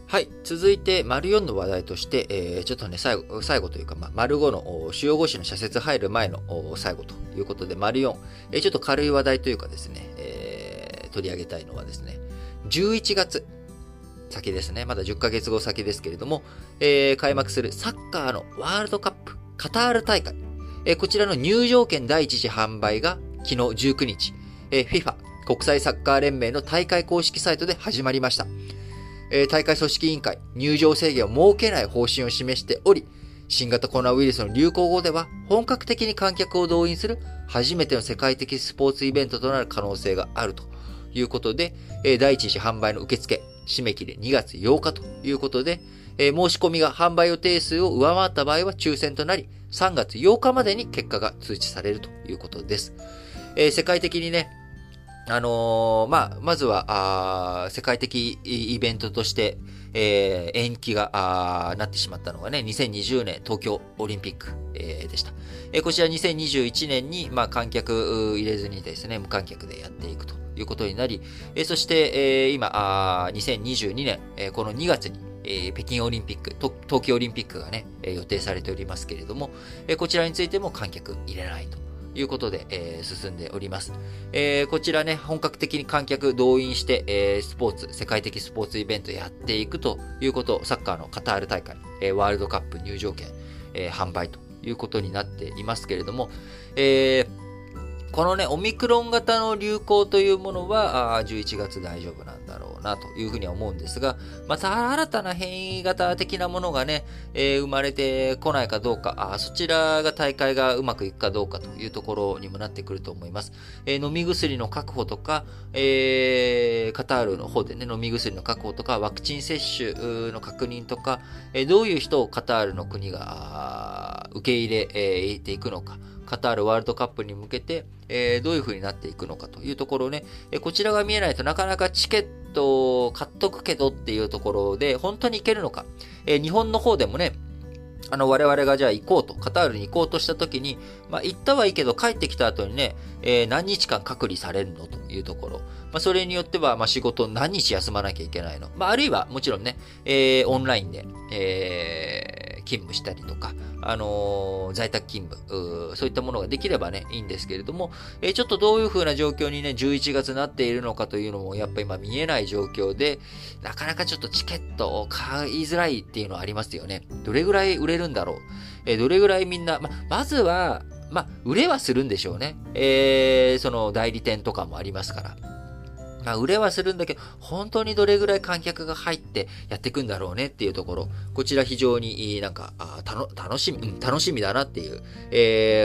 はい。続いて、丸4の話題として、ちょっとね、最後というか、丸5の主要語詞の社説入る前の最後ということで、丸4、ちょっと軽い話題というかですね、取り上げたいのはですね、11月、先ですね。まだ10ヶ月後先ですけれども、開幕するサッカーのワールドカップ、カタール大会、こちらの入場券第一次販売が昨日19日、FIFA 国際サッカー連盟の大会公式サイトで始まりました。大会組織委員会、入場制限を設けない方針を示しており、新型コロナウイルスの流行後では本格的に観客を動員する初めての世界的スポーツイベントとなる可能性があるということで、第一次販売の受付、締め切り2月8日ということで、申し込みが販売予定数を上回った場合は抽選となり、3月8日までに結果が通知されるということです。世界的にね、まずは、世界的イベントとして、延期がなってしまったのがね、2020年東京オリンピック、でした。こちら2021年に、観客入れずにですね、無観客でやっていくということになり、そして、今、2022年、この2月に、北京オリンピック、東京オリンピックがね、予定されておりますけれども、こちらについても観客入れないということで、進んでおります。こちらね、本格的に観客動員して、世界的スポーツイベントやっていくということ、サッカーのカタール大会、ワールドカップ入場券、販売ということになっていますけれども、このね、オミクロン型の流行というものは、11月大丈夫なんだろうなというふうには思うんですが、また新たな変異型的なものがね、生まれてこないかどうか、そちらが大会がうまくいくかどうかというところにもなってくると思います。飲み薬の確保とか、カタールの方でね、飲み薬の確保とか、ワクチン接種の確認とか、どういう人をカタールの国が受け入れていくのか、カタールワールドカップに向けて、どういう風になっていくのかというところをね、こちらが見えないとなかなかチケットを買っとくけどっていうところで本当に行けるのか。日本の方でもね、我々がじゃあ行こうと、カタールに行こうとした時に、行ったはいいけど帰ってきた後にね、何日間隔離されるのというところ。それによっては、仕事何日休まなきゃいけないの。あるいはもちろんね、オンラインで、勤務したりとか、在宅勤務、そういったものができればね、いいんですけれども、ちょっとどういう風な状況にね、11月になっているのかというのも、やっぱ今見えない状況で、なかなかちょっとチケットを買いづらいっていうのはありますよね。どれぐらい売れるんだろう。どれぐらいみんな、まずは、売れはするんでしょうね。その代理店とかもありますから。売れはするんだけど、本当にどれぐらい観客が入ってやっていくんだろうねっていうところ、こちら非常になんか、楽しみだなっていう、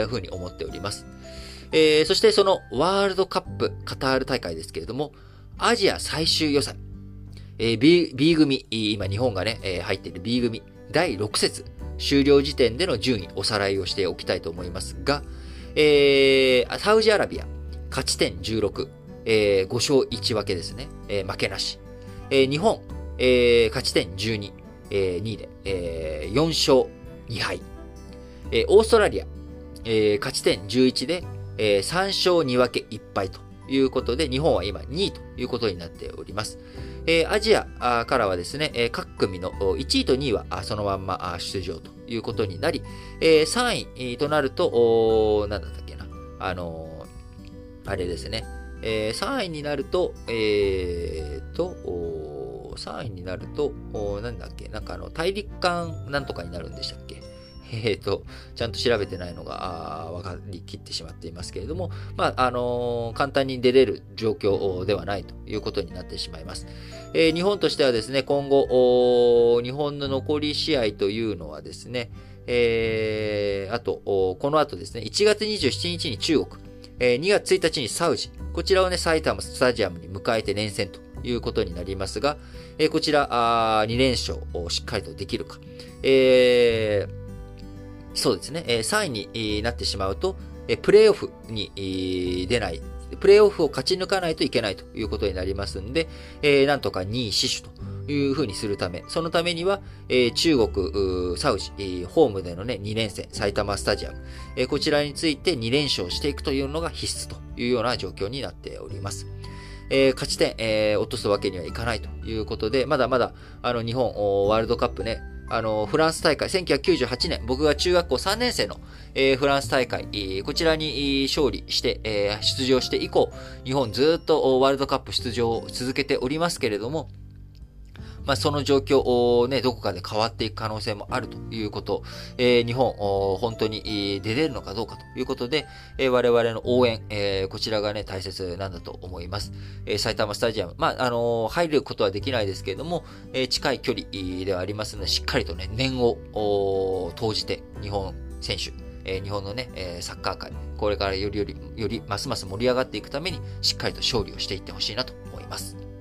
ふうに思っております。そしてそのワールドカップカタール大会ですけれども、アジア最終予選、B 組、今日本がね、入っている B 組、第6節、終了時点での順位、おさらいをしておきたいと思いますが、サウジアラビア、勝ち点16、5勝1分けですね。負けなし。日本、勝ち点12、2位で、4勝2敗。オーストラリア、勝ち点11で、3勝2分け1敗ということで、日本は今2位ということになっております。アジアからはですね、各組の1位と2位はそのまんま出場ということになり、3位となると、なんだったっけな。あれですね。3位になると、3位になると、なんだっけ、なんか大陸間なんとかになるんでしたっけ。ちゃんと調べてないのが、分かりきってしまっていますけれども、簡単に出れる状況ではないということになってしまいます。日本としてはですね、今後、日本の残り試合というのはですね、この後ですね、1月27日に中国、2月1日にサウジ、こちらをね、埼玉スタジアムに迎えて連戦ということになりますが、こちら2連勝をしっかりとできるか。そうですね、3位になってしまうと、プレーオフに出ない、プレーオフを勝ち抜かないといけないということになりますんで、なんとか2位死守というふうにするため、そのためには、中国、サウジ、ホームでのね、2連戦、埼玉スタジアム、こちらについて2連勝していくというのが必須というような状況になっております。 勝ち点、落とすわけにはいかないということで、まだまだ、日本、ワールドカップね、フランス大会、1998年、僕が中学校3年生の、フランス大会、こちらに勝利して、出場して以降、日本ずっとワールドカップ出場を続けておりますけれども、その状況をね、どこかで変わっていく可能性もあるということ、日本、本当に出れるのかどうかということで、我々の応援、こちらがね、大切なんだと思います。埼玉スタジアム、入ることはできないですけれども、近い距離ではありますので、しっかりとね、念を投じて、日本選手、日本のね、サッカー界、これからよりますます盛り上がっていくために、しっかりと勝利をしていってほしいなと思います。